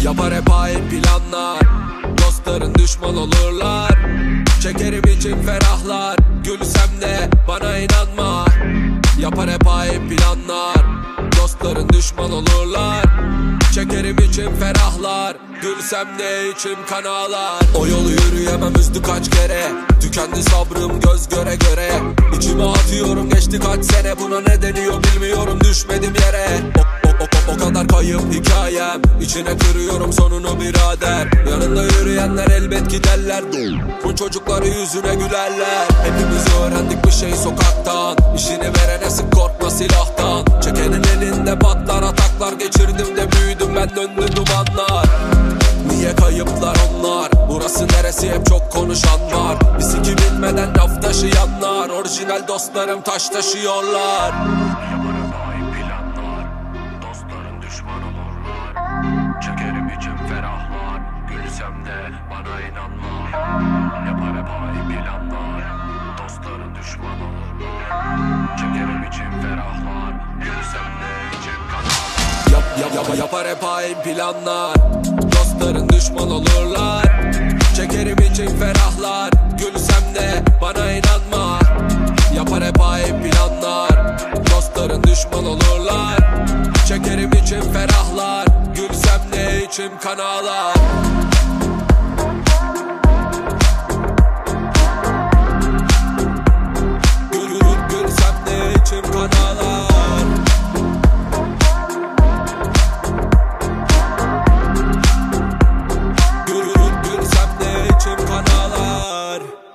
Yapar hep hain planlar, dostların düşman olurlar. Çekerim için ferahlar, gülsem de bana inanma. Yapar hep hain planlar, dostların düşman olurlar. Çekerim için ferahlar, gülsem de içim kan ağlar. O yolu yürüyemem, üzdü kaç kere, tükendi sabrım göz göre göre. İçime atıyorum, geçti kaç sene, buna ne deniyor bilmiyorum, düşmedim yere. O kadar kayıp hikayem, içine kırıyorum sonunu birader. Yanında yürüyenler elbet giderler, bu çocukları yüzüne gülerler. Hepimiz öğrendik bir şey sokaktan, işini verene sık korkma silahtan. Çekenin elinde patlar ataklar, geçirdim de büyüdüm ben, döndü dumanlar. Niye kayıplar onlar, burası neresi, hep çok konuşan var. Bir siki bilmeden laf taşıyanlar, orijinal dostlarım taş taşıyorlar. Düşman olurlar. Çekerim için ferahlar, gülsem de bana inanma. Yapar hep hain planlar, dostların düşman olurlar. Çekerim için ferahlar, gülsem de içim kan ağlar. Yapar hep hain planlar, dostların düşman olurlar. Çekerim için ferahlar, gülsem de bana inanma. Yapar hep hain planlar, dostların düşman olurlar. Çekerim için ferahlar, gülsem de içim kan ağlar. Gülsem de içim kan ağlar. Gülsem de içim kan ağlar.